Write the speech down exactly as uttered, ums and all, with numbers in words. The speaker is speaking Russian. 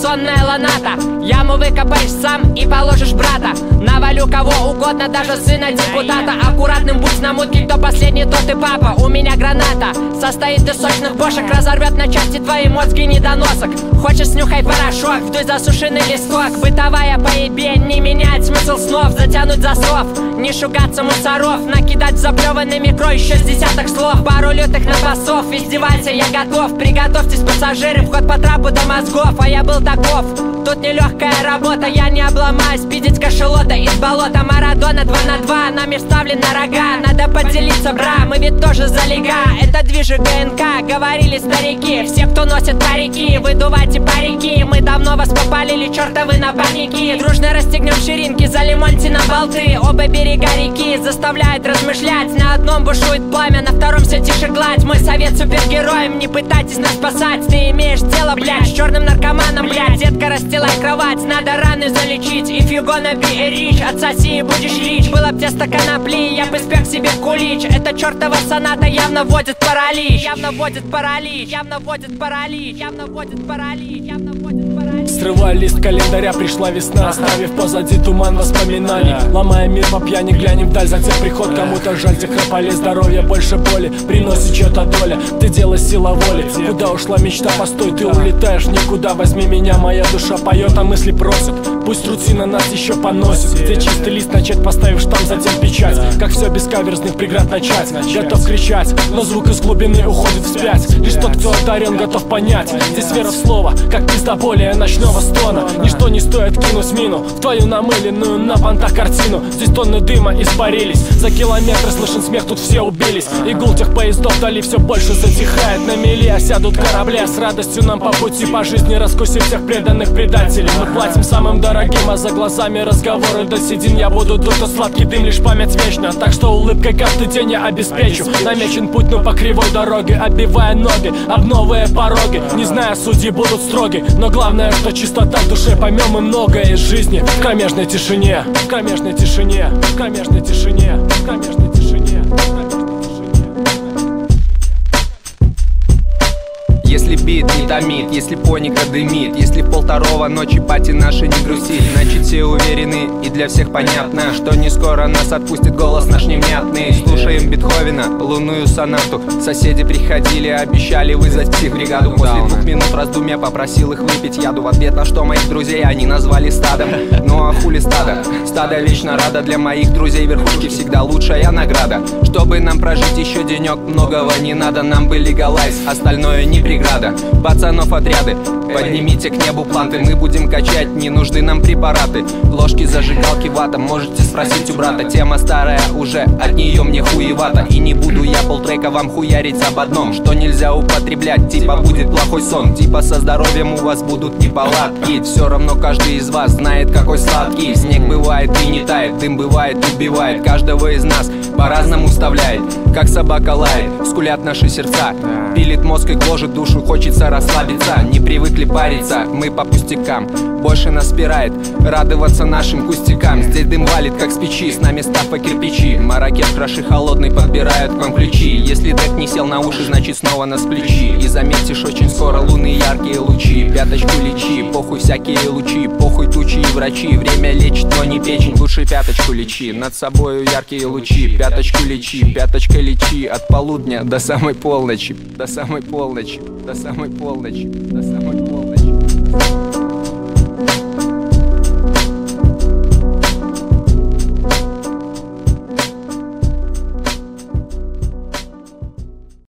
сонная ланата. Яму выкопаешь сам и положишь брата. Навалю кого угодно, даже сына депутата. Аккуратным будь на мутке, кто последний, тот и папа. У меня граната состоит из сочных бошек, разорвет на части твои мозги недоносок. Хочешь, снюхай порошок, вдуй засушенный листок. Бытовая поебень не меняет смысл снов. Затянуть засов, не шугаться мусоров, накидать заплеванный микро еще с десяток слов. Пару лютых напасов, издевайся, я готов. Приготовьтесь, пассажиры, вход по трапу до мозгов. А я был таков, тут нелегкая работа, я не обломаюсь. Пиздить кашелота из болота. Марадона два на два, нами вставлены рога. Надо поделиться, бра, мы ведь тоже залега. Это движи ГНК, говорили старики. Все, кто носит парики, выдувайте парики. Мы давно вас попалили, чертовы напарники. Дружно расстегнем ширинки, залимоньте на болты. Оба берега реки заставляют размышлять. На одном бушует пламя, на втором все тише гладь. Мой совет супергероям, не пытайтесь нас спасать. Ты имеешь дело, блядь, с черным наркоманом, блядь. Детка, расстилай кровать, надо раны залечить. If you gonna be a rich, отсоси и будешь лич. Было б тесто конопли, я бы спек себе кулич. Эта чертова соната явно вводит паралич. Явно вводит паралич, явно вводит паралич. Явно вводит паралич, явно вводит паралич. Срывая лист календаря, пришла весна, оставив позади туман воспоминаний. Ломая мир по пьяни, глянем вдаль, затем приход. Кому-то жаль тех храполей, здоровья больше боли приносит чья-то доля. Ты дело сила воли, куда ушла мечта, постой, ты улетаешь никуда. Возьми меня, моя душа поет, а мысли просят. Пусть рутина нас еще поносит. Где чистый лист начать, поставив штамп, затем печать. Как все без каверзных преград начать. Готов кричать, но звук из глубины уходит вспять. Лишь тот, кто одарен, готов понять. Здесь вера в слово, как пиздоболие ночного стона. Ничто не стоит кинуть мину в твою намыленную на понтах картину. Здесь тонны дыма испарились, за километры слышен смех, тут все убились. И гул тех поездов вдали все больше затихает. На мели осядут корабли, а с радостью нам по пути по жизни раскусив всех преданных предателей. Мы платим самым дорогим, а за глазами разговоры до седин. Я буду тут, а сладкий дым, лишь память вечна. Так что улыбкой каждый день я обеспечу. Намечен путь, но по кривой дороге, оббивая ноги об новые пороги. Не зная, судьи будут строги, но главное, что чистота в душе. Поймем мы многое из жизни в кромешной тишине. В кромешной тишине, в кромешной тишине, в кромешной тишине, в кромешной тишине. Если бит не томит, если поника дымит, если в полторого ночи пати наши не грустит, значит все уверены и для всех понятно, что не скоро нас отпустит голос наш невнятный. Слушаем Бетховена, лунную сонату. Соседи приходили, обещали вызвать психбригаду. После двух минут раздумья попросил их выпить яду. В ответ на что моих друзей они назвали стадом. Ну а хули стадо? Стадо вечно рада. Для моих друзей верхушки всегда лучшая награда. Чтобы нам прожить еще денек, многого не надо. Нам бы легалайз, остальное не преграда. Пацанов отряды, поднимите к небу планты. Мы будем качать, не нужны нам препараты. Ложки, зажигалки, вата, можете спросить у брата. Тема старая уже, от нее мне хуевато. И не буду я полтрека вам хуярить об одном, что нельзя употреблять, типа будет плохой сон. Типа со здоровьем у вас будут неполадки. Все равно каждый из вас знает, какой сладкий. Снег бывает и не тает, дым бывает, убивает. Каждого из нас по-разному вставляет, как собака лает, скулят наши сердца. Пилит мозг и гложет душу, хочется расслабиться. Не привыкли париться, мы по пустякам. Больше нас спирает радоваться нашим кустикам. Здесь дым валит, как с печи, с нами став по кирпичи. Маракет в краше холодный подбирают к вам ключи. Если трек не сел на уши, значит снова нас плечи. И заметишь, очень скоро луны яркие лучи. Пяточку лечи, похуй всякие лучи. Похуй тучи и врачи, время лечит, но не печень. Лучше пяточку лечи, над собою яркие лучи. Пяточку лечи, пяточкой лечи. От полудня до самой полночи. До самой полночи, до самой полночи, до самой полночи.